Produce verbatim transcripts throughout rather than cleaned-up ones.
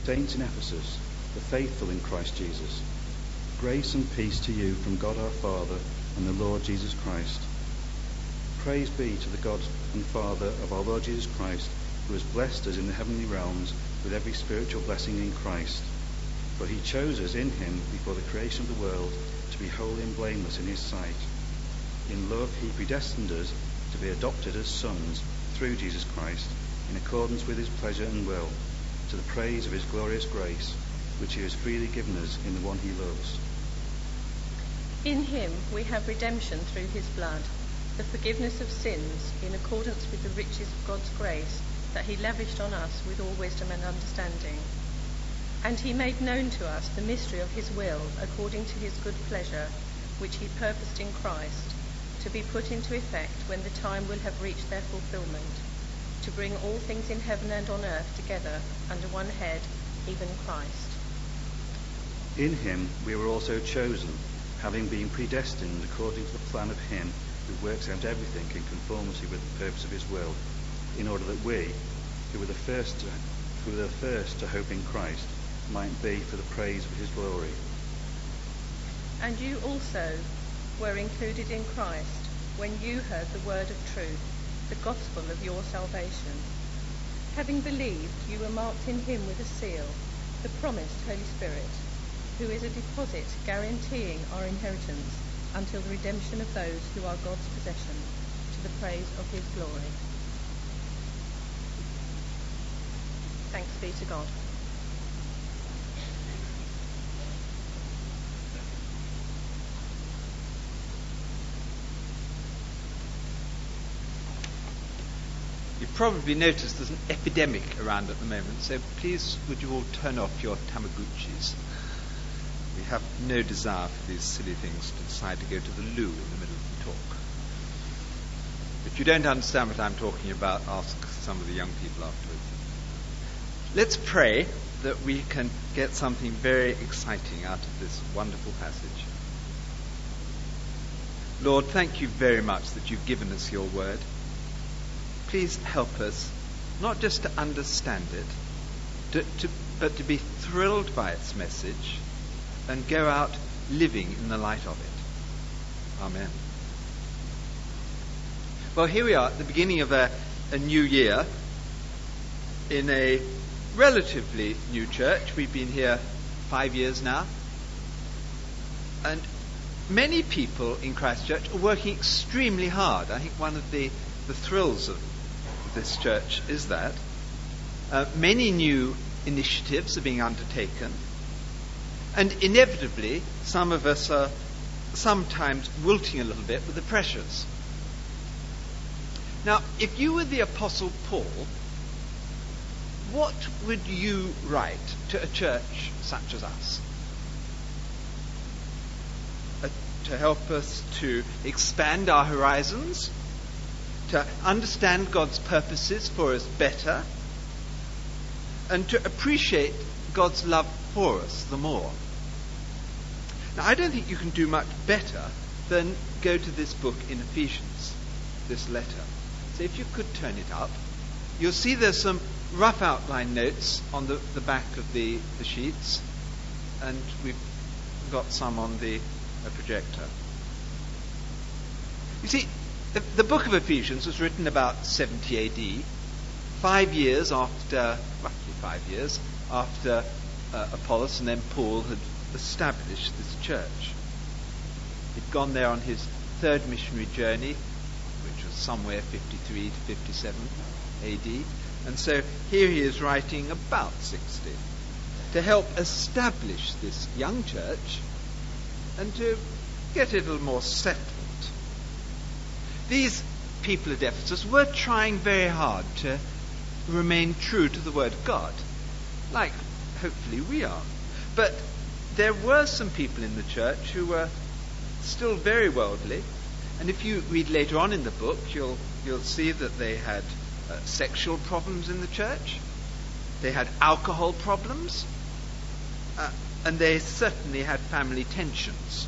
Saints in Ephesus, the faithful in Christ Jesus. Grace and peace to you from God our Father and the Lord Jesus Christ. Praise be to the God and Father of our Lord Jesus Christ, who has blessed us in the heavenly realms with every spiritual blessing in Christ. For he chose us in him before the creation of the world to be holy and blameless in his sight. In love he predestined us to be adopted as sons through Jesus Christ, in accordance with his pleasure and will, to the praise of his glorious grace, which he has freely given us in the one he loves. In him we have redemption through his blood, the forgiveness of sins, in accordance with the riches of God's grace that he lavished on us with all wisdom and understanding. And he made known to us the mystery of his will, according to his good pleasure, which he purposed in Christ, to be put into effect when the time will have reached their fulfillment, to bring all things in heaven and on earth together under one head, even Christ. In him we were also chosen, having been predestined according to the plan of him who works out everything in conformity with the purpose of his will, in order that we, who were the first to, who were the first to hope in Christ, might be for the praise of his glory. And you also were included in Christ when you heard the word of truth, the gospel of your salvation. Having believed, you were marked in him with a seal, the promised Holy Spirit, who is a deposit guaranteeing our inheritance until the redemption of those who are God's possession, to the praise of his glory. Thanks be to God. You've probably noticed there's an epidemic around at the moment, so please would you all turn off your Tamagotchis. We have no desire for these silly things to decide to go to the loo in the middle of the talk. If you don't understand what I'm talking about, ask some of the young people afterwards. Let's pray that we can get something very exciting out of this wonderful passage. Lord, thank you very much that you've given us your word. Please help us not just to understand it, to, to, but to be thrilled by its message and go out living in the light of it. Amen. Well, here we are at the beginning of a, a new year in a relatively new church. We've been here five years now. And many people in Christchurch are working extremely hard. I think one of the, the thrills of this church is that. Uh, many new initiatives are being undertaken. And inevitably, some of us are sometimes wilting a little bit with the pressures. Now, if you were the Apostle Paul, what would you write to a church such as us? Uh, to help us to expand our horizons, to understand God's purposes for us better, and to appreciate God's love for us the more. Now, I don't think you can do much better than go to this book in Ephesians, this letter. So if you could turn it up, you'll see there's some rough outline notes on the, the back of the, the sheets, and we've got some on the uh, projector. You see, the, the book of Ephesians was written about seventy A D, five years after, roughly five years, after uh, Apollos and then Paul had established this church. He'd gone there on his third missionary journey, which was somewhere fifty-three to fifty-seven A D. And so here he is writing about sixty to help establish this young church and to get it a little more settled. These people at Ephesus were trying very hard to remain true to the Word of God, like hopefully we are. But there were some people in the church who were still very worldly, and if you read later on in the book, you'll you'll see that they had uh, sexual problems in the church, they had alcohol problems, uh, and they certainly had family tensions.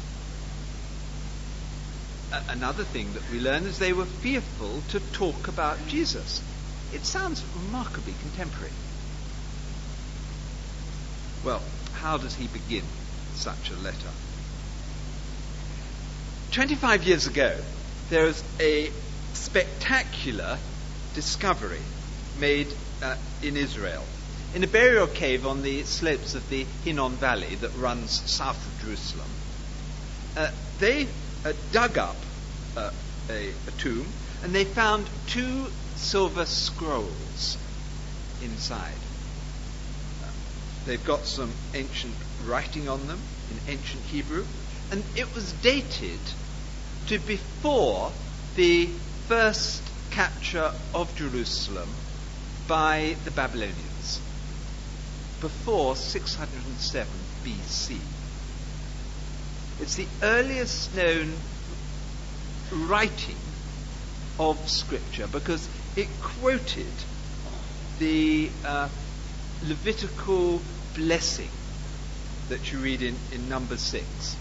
Uh, another thing that we learn is they were fearful to talk about Jesus. It sounds remarkably contemporary. Well, how does he begin such a letter? twenty-five years ago, there was a spectacular discovery made uh, in Israel, in a burial cave on the slopes of the Hinnom Valley that runs south of Jerusalem. Uh, they uh, dug up uh, a, a tomb, and they found two silver scrolls inside. Uh, they've got some ancient writing on them in ancient Hebrew, and it was dated to before the first capture of Jerusalem by the Babylonians, before six hundred seven B C. It's the earliest known writing of Scripture because it quoted the uh, Levitical blessing that you read in, in number six.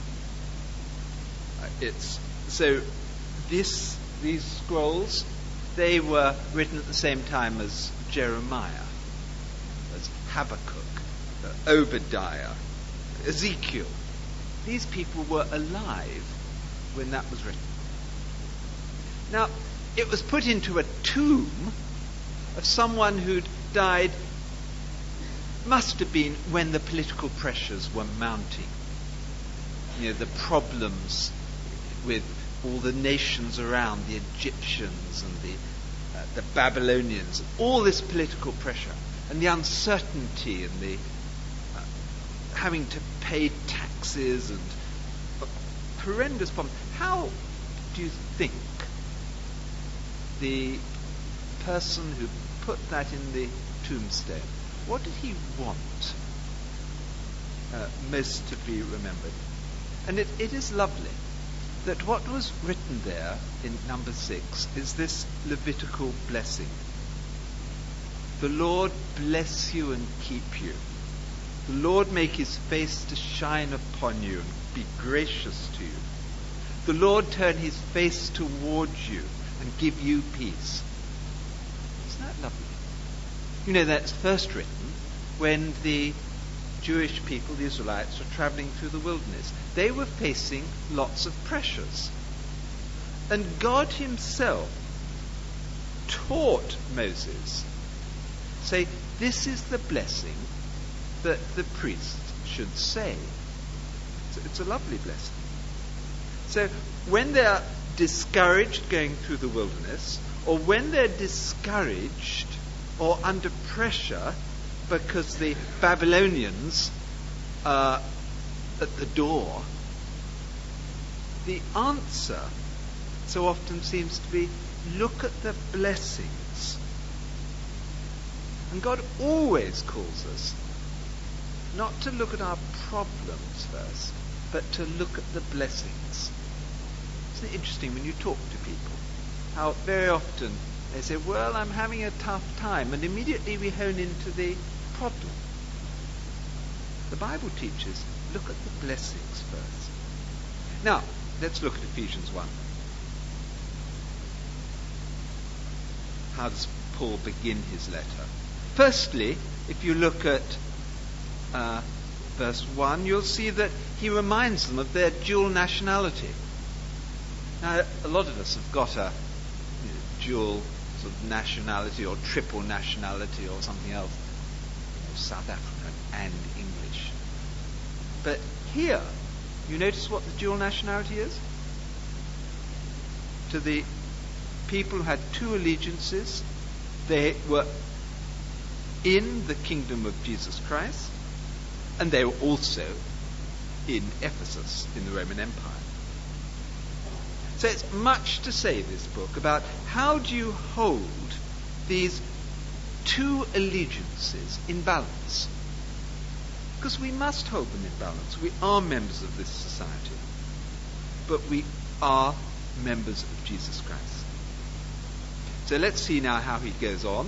Uh, it's so this these scrolls, they were written at the same time as Jeremiah, as Habakkuk, uh, Obadiah, Ezekiel. These people were alive when that was written. Now, it was put into a tomb of someone who'd died, must have been when the political pressures were mounting. You know, the problems with all the nations around, the Egyptians and the uh, the Babylonians, all this political pressure and the uncertainty and the uh, having to pay taxes and uh, horrendous problems. How do you think the person who put that in the tombstone, what did he want uh, most to be remembered? And it, it is lovely that what was written there in number six is this Levitical blessing. The Lord bless you and keep you. The Lord make his face to shine upon you and be gracious to you. The Lord turn his face towards you and give you peace. Isn't that lovely? You know, that's first written when the Jewish people, the Israelites, were traveling through the wilderness. They were facing lots of pressures. And God himself taught Moses, say, this is the blessing that the priest should say. It's, it's a lovely blessing. So when they're discouraged going through the wilderness, or when they're discouraged or under pressure because the Babylonians are at the door, the answer so often seems to be, look at the blessings. And God always calls us not to look at our problems first, but to look at the blessings. Isn't it interesting when you talk to people, how very often they say, well, I'm having a tough time, and immediately we hone into the problem. The Bible teaches, look at the blessings first. Now, let's look at Ephesians one. How does Paul begin his letter? Firstly, if you look at uh, verse one, you'll see that he reminds them of their dual nationality. Now, a lot of us have got a you know, dual sort of nationality or triple nationality or something else. South African and English. But here, you notice what the dual nationality is? To the people who had two allegiances, they were in the kingdom of Jesus Christ, and they were also in Ephesus, in the Roman Empire. So it's much to say, this book, about how do you hold these two allegiances in balance. Because we must hold them in balance. We are members of this society, but we are members of Jesus Christ. So let's see now how he goes on.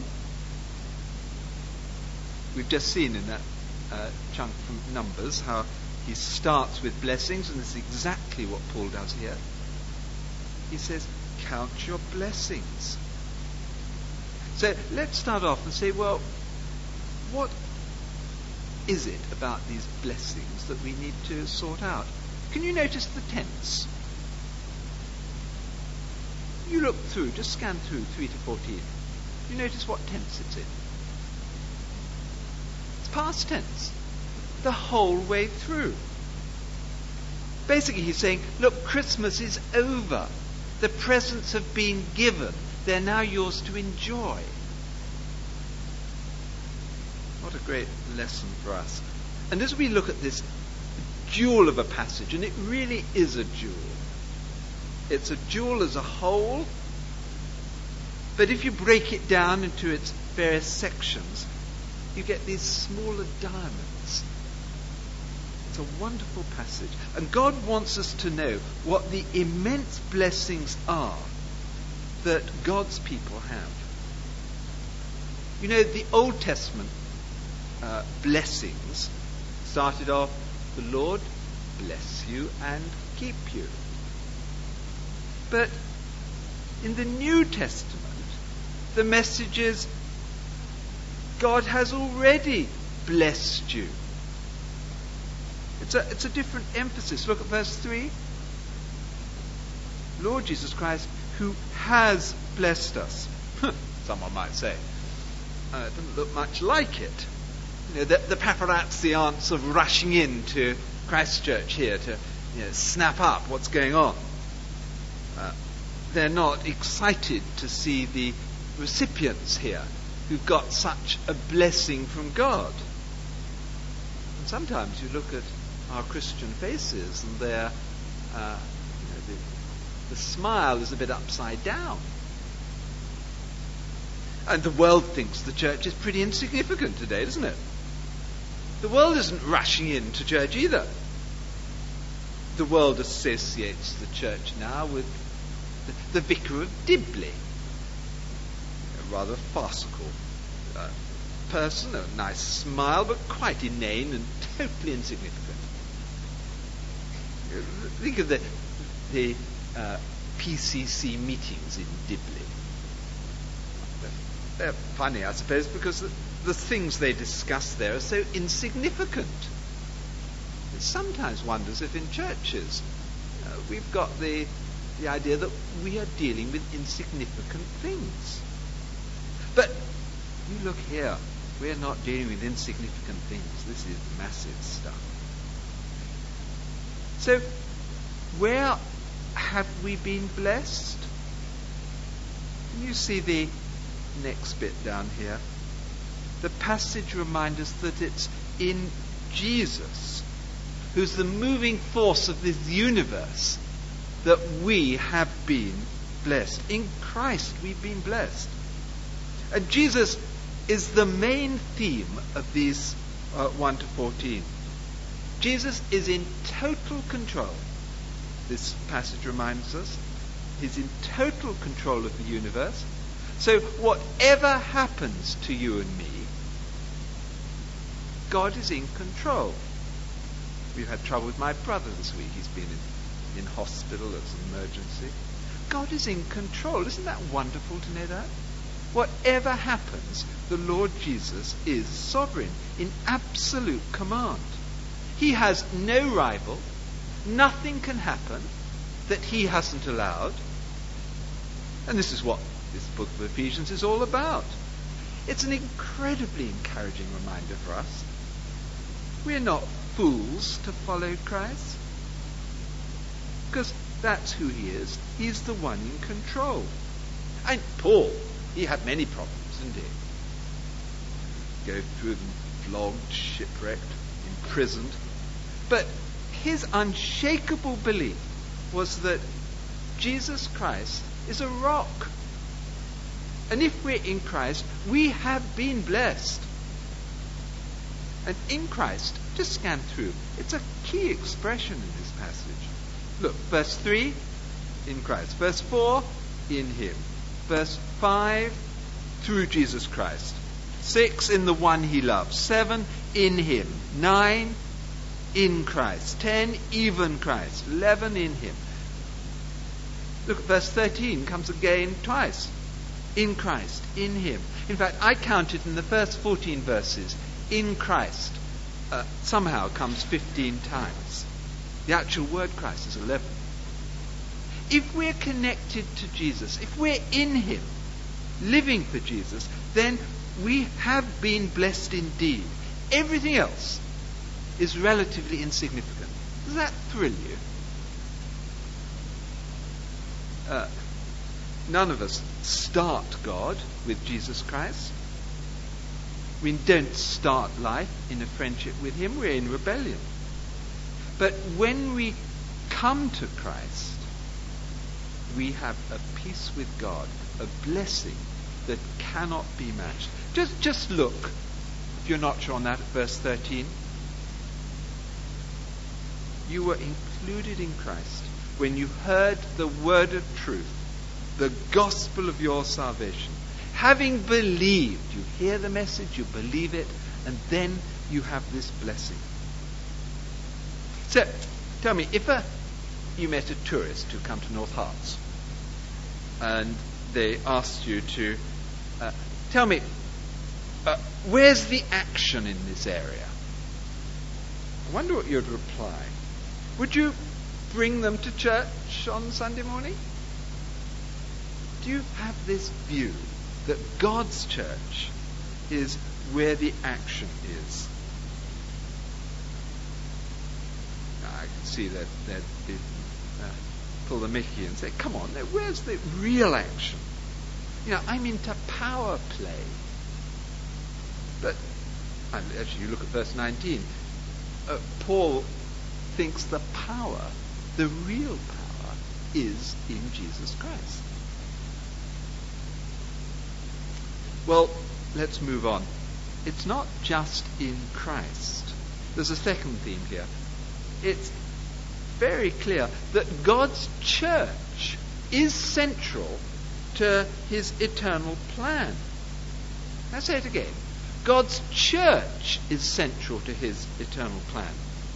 We've just seen in that uh, chunk from Numbers how he starts with blessings, and this is exactly what Paul does here. He says, count your blessings. So let's start off and say, well, what is it about these blessings that we need to sort out? Can you notice the tense? You look through, just scan through three to fourteen. You notice what tense it's in? It's past tense. The whole way through. Basically he's saying, look, Christmas is over. The presents have been given. They're now yours to enjoy. What a great lesson for us. And as we look at this jewel of a passage, and it really is a jewel. It's a jewel as a whole, but if you break it down into its various sections, you get these smaller diamonds. It's a wonderful passage. And God wants us to know what the immense blessings are that God's people have. You know, the Old Testament uh, blessings started off, the Lord bless you and keep you. But in the New Testament, the message is, God has already blessed you. It's a, it's a different emphasis. Look at verse three. Lord Jesus Christ, who has blessed us. Someone might say, uh, it doesn't look much like it. You know, the, the paparazzi aren't sort of rushing into Christchurch here to you know, snap up what's going on. Uh, they're not excited to see the recipients here who've got such a blessing from God. And sometimes you look at our Christian faces and they're, uh, you know, the, the smile is a bit upside down. And the world thinks the church is pretty insignificant today, doesn't it? The world isn't rushing into church either. The world associates the church now with the, the vicar of Dibley. A rather farcical uh, person, a nice smile, but quite inane and totally insignificant. Think of the, the uh, P C C meetings in Dibley. They're funny, I suppose, because the, the things they discuss there are so insignificant. It sometimes wonders if in churches uh, we've got the, the idea that we are dealing with insignificant things. But you look here, we're not dealing with insignificant things. This is massive stuff. So, where have we been blessed? Can you see the next bit down here? The passage reminds us that it's in Jesus, who's the moving force of this universe, that we have been blessed. In Christ we've been blessed. And Jesus is the main theme of these uh, one to fourteen. Jesus is in total control. This passage reminds us. He's in total control of the universe. So whatever happens to you and me, God is in control. We've had trouble with my brother this week. He's been in, in hospital as an emergency. God is in control. Isn't that wonderful to know that? Whatever happens, the Lord Jesus is sovereign, in absolute command. He has no rival. Nothing can happen that he hasn't allowed. And this is what this book of Ephesians is all about. It's an incredibly encouraging reminder for us. We're not fools to follow Christ, because that's who he is. He's the one in control. And Paul, he had many problems, didn't he? Go through them, flogged, shipwrecked, imprisoned. But his unshakable belief was that Jesus Christ is a rock. And if we're in Christ, we have been blessed. And in Christ, just scan through, it's a key expression in this passage. Look, verse three, in Christ. Verse four, in him. Verse five, through Jesus Christ. Six, in the one he loves. Seven, in him. Nine, in Christ. Ten, even Christ. Eleven, in him. Look, verse thirteen comes again twice. In Christ, in him. In fact, I counted in the first fourteen verses, in Christ. uh, somehow comes fifteen times. The actual word Christ is eleven. If we're connected to Jesus, if we're in him, living for Jesus, then we have been blessed indeed. Everything else is relatively insignificant. Does that thrill you? Uh, none of us start God with Jesus Christ. We don't start life in a friendship with him. We're in rebellion. But when we come to Christ, we have a peace with God, a blessing that cannot be matched. Just, just look, if you're not sure on that, at verse thirteen. You were included in Christ when you heard the word of truth, the gospel of your salvation. Having believed, you hear the message, you believe it, and then you have this blessing. So, tell me, if a, you met a tourist who come to North Harts, and they asked you to uh, tell me, uh, where's the action in this area? I wonder what you'd reply. Would you bring them to church on Sunday morning? Do you have this view that God's church is where the action is? Now, I can see that that they uh, pull the Mickey and say, "Come on, where's the real action?" You know, I'm into power play. But actually, you look at verse nineteen. Uh, Paul thinks the power, the real power, is in Jesus Christ. Well, let's move on. It's not just in Christ. There's a second theme here. It's very clear that God's church is central to his eternal plan. I'll say it again. God's church is central to his eternal plan.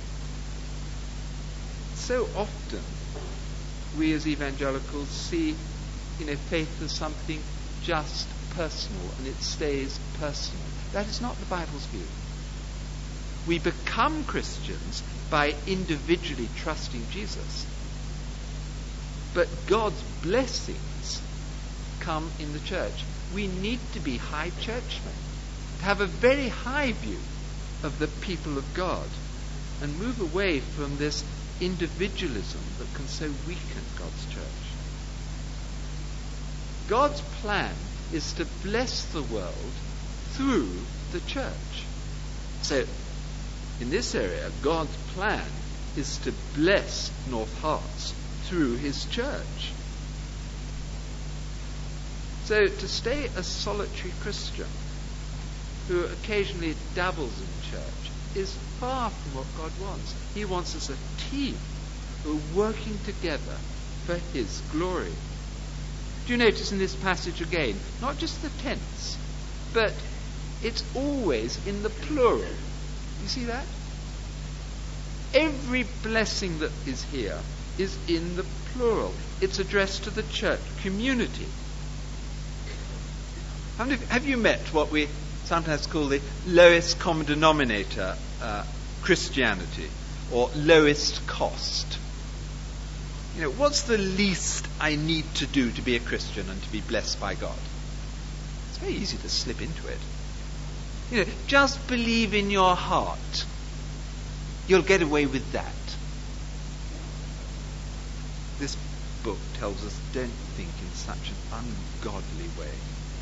So often, we as evangelicals see, you know, faith as something just personal, and it stays personal. That is not the Bible's view. We become Christians by individually trusting Jesus. But God's blessings come in the church. We need to be high churchmen, to have a very high view of the people of God, and move away from this individualism that can so weaken God's church. God's plan is to bless the world through the church. So, in this area, God's plan is to bless North Harts through his church. So, to stay a solitary Christian who occasionally dabbles in church is far from what God wants. He wants us a team who are working together for his glory. Do you notice in this passage again, not just the tense, but it's always in the plural. You see that? Every blessing that is here is in the plural. It's addressed to the church community. Have you met what we sometimes call the lowest common denominator uh, Christianity, or lowest cost? You know, what's the least I need to do to be a Christian and to be blessed by God? It's very easy to slip into it. You know, just believe in your heart. You'll get away with that. This book tells us don't think in such an ungodly way.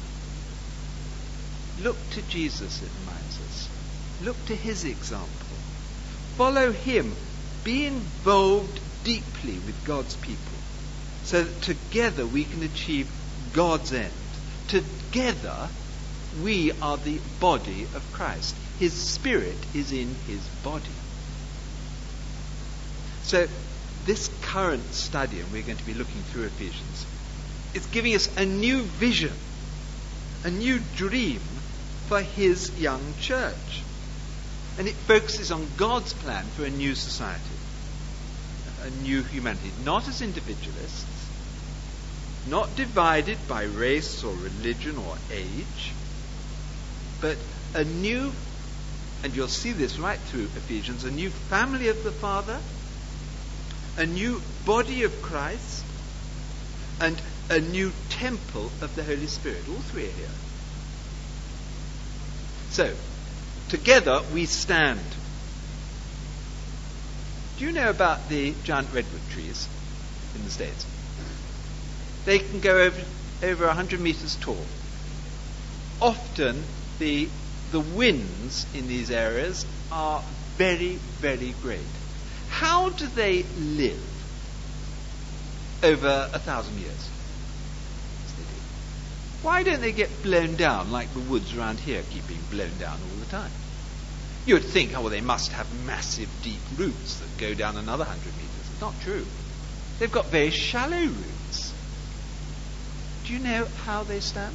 Look to Jesus, it reminds us. Look to his example. Follow him. Be involved deeply with God's people, so that together we can achieve God's end. Together we are the body of Christ. His spirit is in his body. So this current study, and we're going to be looking through Ephesians, is giving us a new vision, a new dream for his young church. And it focuses on God's plan for a new society, a new humanity, not as individualists, not divided by race or religion or age, but a new and you'll see this right through Ephesians, a new family of the Father, a new body of Christ, and a new temple of the Holy Spirit. All three are here. So, together we stand. Do you know about the giant redwood trees in the States? They can go over over one hundred meters tall. Often the the winds in these areas are very, very great. How do they live over a thousand years? Yes, they do. Why don't they get blown down like the woods around here keep being blown down all the time? You would think, oh, well, they must have massive deep roots that go down another hundred meters. It's not true. They've got very shallow roots. Do you know how they stand?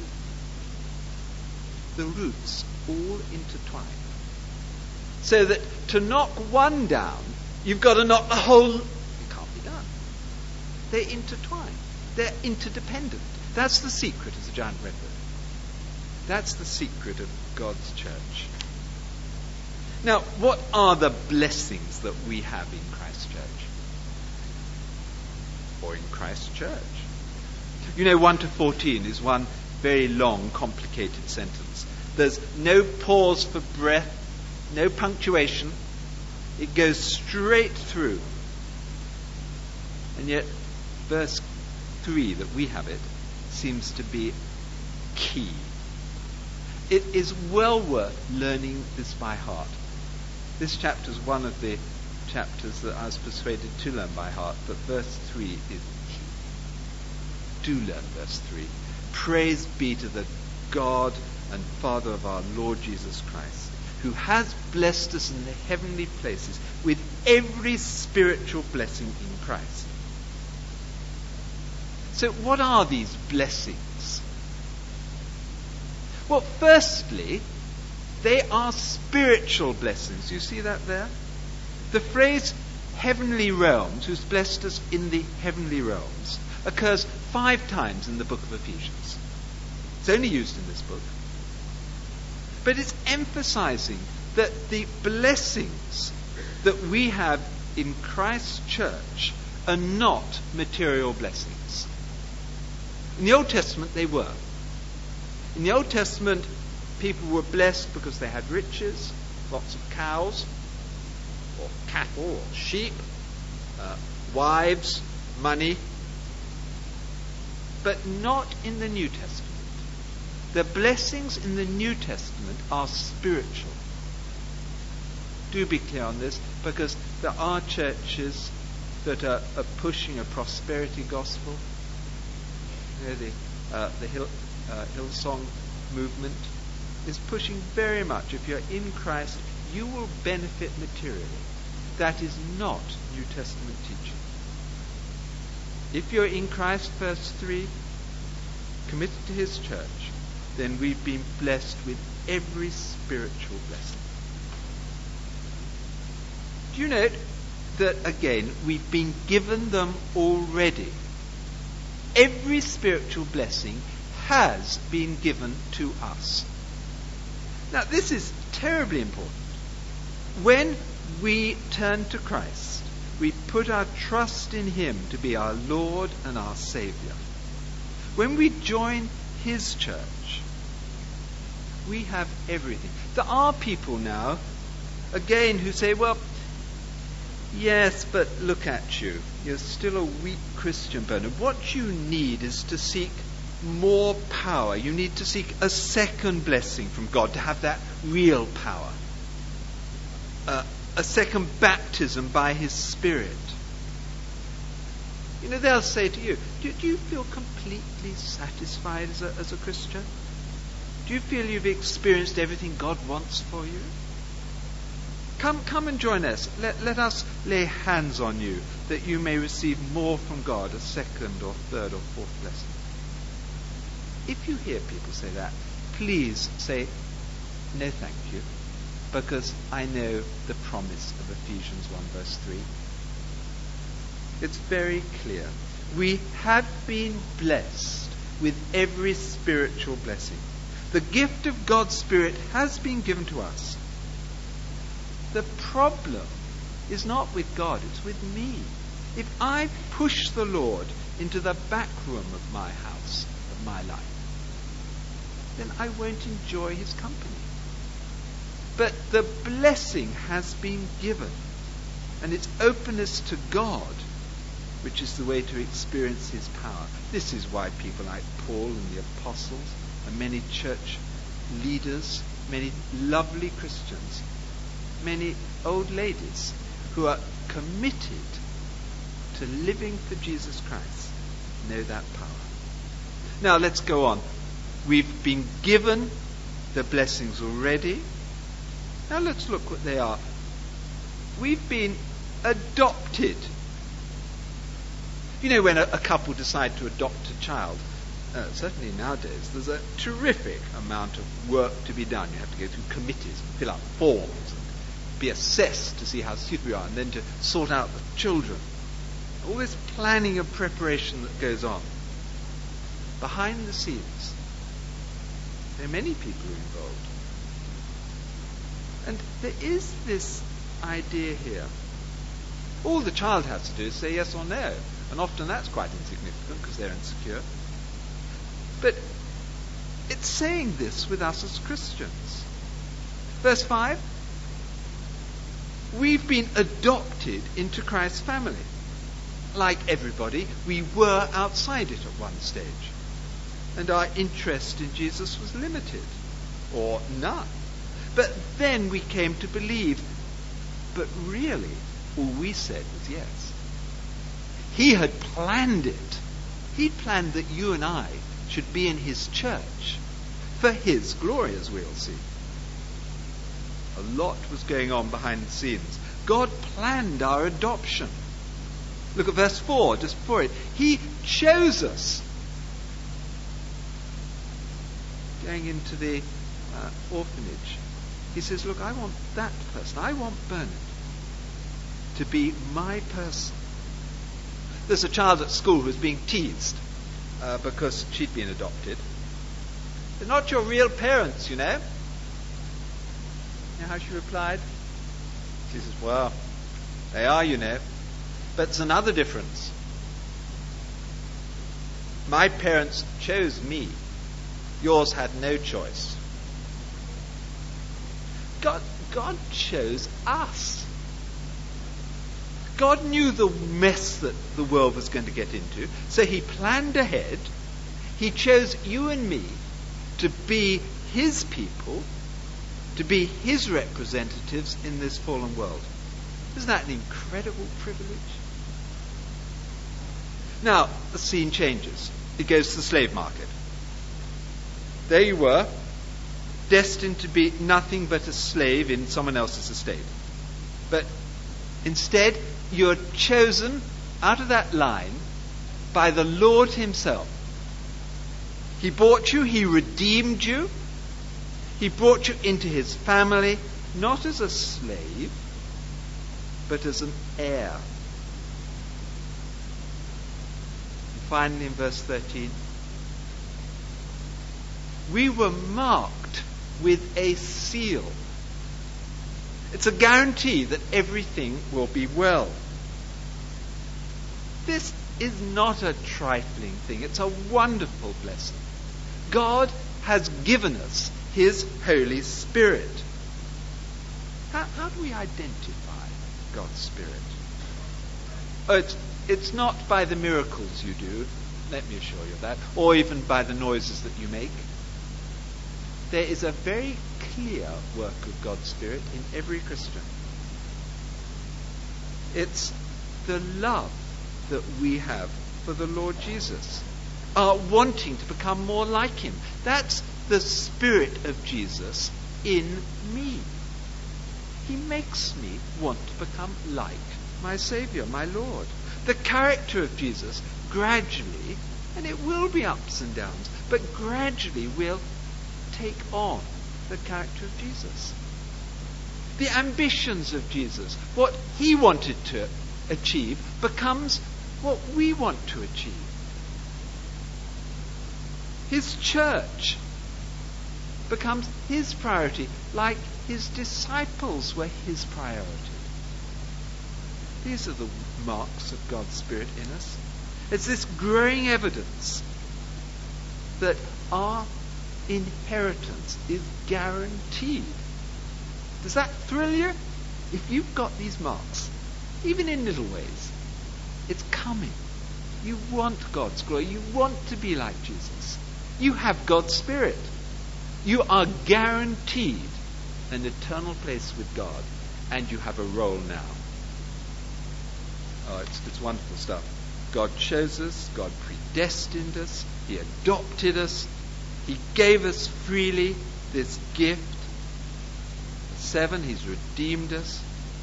The roots all intertwine. So that to knock one down, you've got to knock the whole. It can't be done. They intertwine. They're interdependent. That's the secret of the giant redwood. That's the secret of God's church. Now, what are the blessings that we have in Christ's church? Or in Christ's church? You know, one to fourteen is one very long, complicated sentence. There's no pause for breath, no punctuation. It goes straight through. And yet, verse three, that we have it, seems to be key. It is well worth learning this by heart. This chapter is one of the chapters that I was persuaded to learn by heart, but verse three is key. Do learn verse three. Praise be to the God and Father of our Lord Jesus Christ, who has blessed us in the heavenly places with every spiritual blessing in Christ. So what are these blessings? Well, firstly, they are spiritual blessings. You see that there? The phrase heavenly realms, who's blessed us in the heavenly realms, occurs five times in the book of Ephesians. It's only used in this book. But it's emphasizing that the blessings that we have in Christ's church are not material blessings. In the Old Testament, they were. In the Old Testament, people were blessed because they had riches, lots of cows, or cattle, or sheep, uh, wives, money. But not in the New Testament. The blessings in the New Testament are spiritual. Do be clear on this, because there are churches that are, are pushing a prosperity gospel. You know, the, uh, the Hill, uh, Hillsong movement is pushing very much. If you're in Christ, you will benefit materially. That is not New Testament teaching. If you're in Christ, verse three, committed to his church, then we've been blessed with every spiritual blessing. Do you note that, again, we've been given them already? Every spiritual blessing has been given to us. Now, this is terribly important. When we turn to Christ, we put our trust in him to be our Lord and our Saviour. When we join his church, we have everything. There are people now, again, who say, well, yes, but look at you. You're still a weak Christian, Bernard. What you need is to seek more power. You need to seek a second blessing from God to have that real power. Uh, a second baptism by his Spirit. You know, they'll say to you, do, do you feel completely satisfied as a, as a Christian? Do you feel you've experienced everything God wants for you? Come, come and join us. Let, let us lay hands on you that you may receive more from God, a second or third or fourth blessing. If you hear people say that, please say, no thank you, because I know the promise of Ephesians one verse three. It's very clear. We have been blessed with every spiritual blessing. The gift of God's Spirit has been given to us. The problem is not with God, it's with me. If I push the Lord into the back room of my house, of my life, then I won't enjoy his company. But the blessing has been given, and it's openness to God, which is the way to experience his power. This is why people like Paul and the apostles and many church leaders, many lovely Christians, many old ladies who are committed to living for Jesus Christ know that power. Now let's go on. We've been given the blessings already. Now let's look what they are. We've been adopted. You know, when a, a couple decide to adopt a child, uh, certainly nowadays, there's a terrific amount of work to be done. You have to go through committees and fill out forms and be assessed to see how suitable you are, and then to sort out the children. All this planning and preparation that goes on. Behind the scenes, there are many people involved. And there is this idea here. All the child has to do is say yes or no. And often that's quite insignificant because they're insecure. But it's saying this with us as Christians. Verse five. We've been adopted into Christ's family. Like everybody, we were outside it at one stage. And our interest in Jesus was limited. Or none. But then we came to believe. But really, all we said was yes. He had planned it. He'd planned that you and I should be in his church for his glory, as we'll see. A lot was going on behind the scenes. God planned our adoption. Look at verse four, just before it. He chose us. Going into the uh, orphanage. He says, look, I want that person. I want Bernard to be my person. There's a child at school who's being teased uh, because she'd been adopted. They're not your real parents, you know. You know how she replied? She says, well, they are, you know. But there's another difference. My parents chose me. Yours had no choice. God, God chose us. God knew the mess that the world was going to get into, so he planned ahead. He chose you and me to be his people, to be his representatives in this fallen world. Isn't that an incredible privilege? Now, the scene changes. It goes to the slave market. There you were, destined to be nothing but a slave in someone else's estate. But instead, you're chosen out of that line by the Lord himself. He bought you, he redeemed you, he brought you into his family, not as a slave, but as an heir. And finally, in verse thirteen, we were marked with a seal. It's a guarantee that everything will be well. This is not a trifling thing. It's a wonderful blessing. God has given us his Holy Spirit. How, how do we identify God's Spirit? Oh, it's, it's not by the miracles you do, let me assure you of that, or even by the noises that you make. There is a very clear work of God's Spirit in every Christian. It's the love that we have for the Lord Jesus, our wanting to become more like him. That's the Spirit of Jesus in me. He makes me want to become like my Saviour, my Lord. The character of Jesus gradually, and it will be ups and downs, but gradually will take on the character of Jesus. The ambitions of Jesus, what he wanted to achieve, becomes what we want to achieve. His church becomes his priority, like his disciples were his priority. These are the marks of God's Spirit in us. It's this growing evidence that our inheritance is guaranteed. Does that thrill you? If you've got these marks, even in little ways, it's coming. You want God's glory. You want to be like Jesus. You have God's Spirit. You are guaranteed an eternal place with God, and you have a role now. Oh, it's, it's wonderful stuff. God chose us. God predestined us. He adopted us. He gave us freely this gift. Seven, he's redeemed us.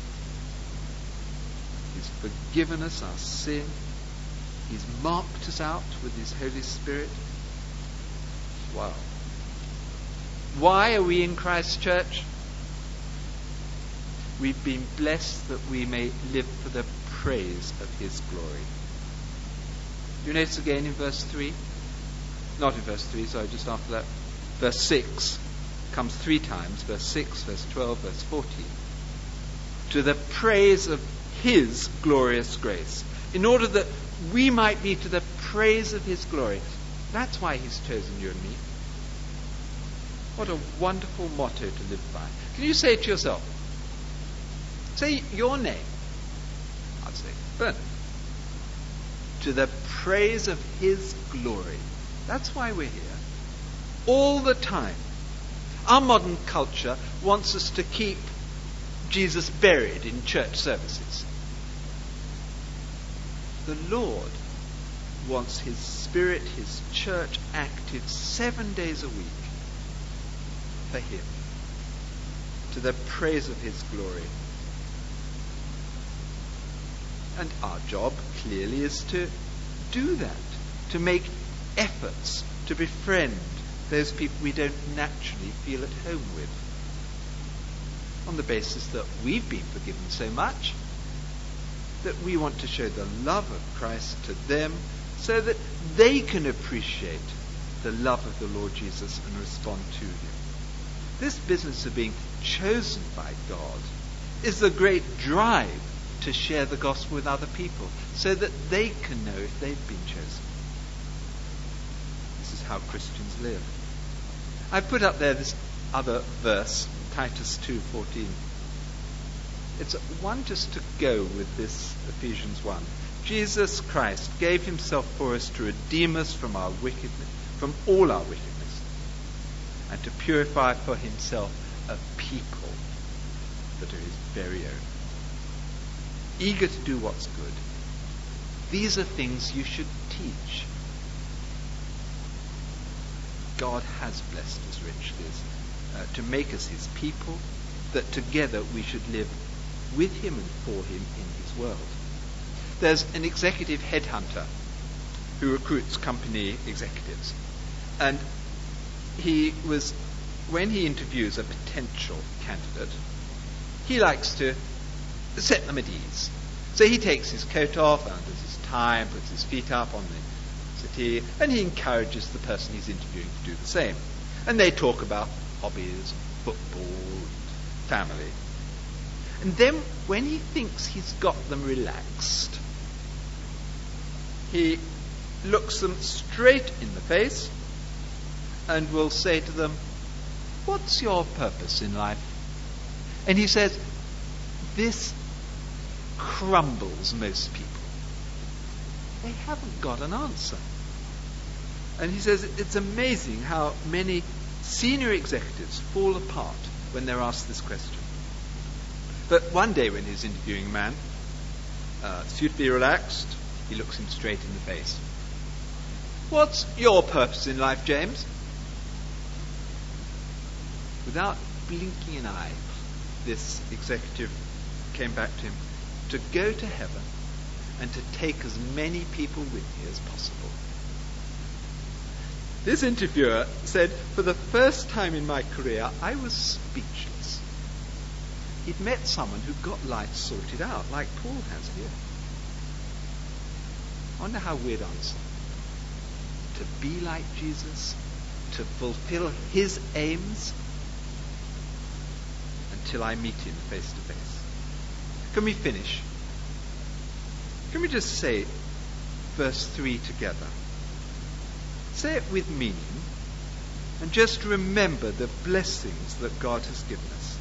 He's forgiven us our sin. He's marked us out with his Holy Spirit. Wow. Why are we in Christ's church? We've been blessed that we may live for the praise of his glory. You notice again in verse three? Not in verse three, sorry, just after that. Verse six comes three times. Verse six, verse twelve, verse fourteen. To the praise of his glorious grace. In order that we might be to the praise of his glory. That's why he's chosen you and me. What a wonderful motto to live by. Can you say it to yourself? Say your name. I'd say Bernard. To the praise of his glory. That's why we're here. All the time. Our modern culture wants us to keep Jesus buried in church services. The Lord wants his Spirit, his church active seven days a week for him, to the praise of his glory. And our job clearly is to do that, to make efforts to befriend those people we don't naturally feel at home with, on the basis that we've been forgiven so much that we want to show the love of Christ to them so that they can appreciate the love of the Lord Jesus and respond to him. This business of being chosen by God is the great drive to share the gospel with other people so that they can know if they've been chosen. This is how Christians live. I put up there this other verse, Titus two fourteen. It's one just to go with this Ephesians one. Jesus Christ gave himself for us to redeem us from our wickedness, from all our wickedness, and to purify for himself a people that are his very own, eager to do what's good. These are things you should teach. God has blessed us richly uh, to make us his people, that together we should live with him and for him in his world. There's an executive headhunter who recruits company executives. And he was, when he interviews a potential candidate, he likes to set them at ease. So he takes his coat off, undoes his tie, and puts his feet up on the settee, and he encourages the person he's interviewing to do the same. And they talk about hobbies, football, and family. And then when he thinks he's got them relaxed, he looks them straight in the face and will say to them, "What's your purpose in life?" And he says, this crumbles most people. They haven't got an answer. And he says it's amazing how many senior executives fall apart when they're asked this question. But one day when he's interviewing a man, uh, suitably relaxed, he looks him straight in the face. "What's your purpose in life, James?" Without blinking an eye, this executive came back to him, "To go to heaven and to take as many people with me as possible." This interviewer said, "For the first time in my career, I was speechless." He'd met someone who got life sorted out, like Paul has here. I wonder how we'd answer. To be like Jesus to fulfill his aims until I meet him face to face. Can we finish? Can we just say verse three together? Say it with meaning and just remember the blessings that God has given us.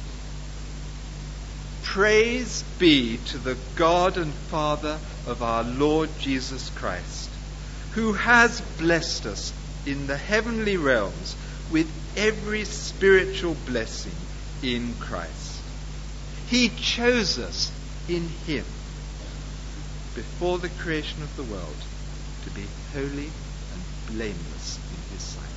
Praise be to the God and Father of our Lord Jesus Christ, who has blessed us in the heavenly realms with every spiritual blessing in Christ. He chose us in him before the creation of the world to be holy and blameless in his sight.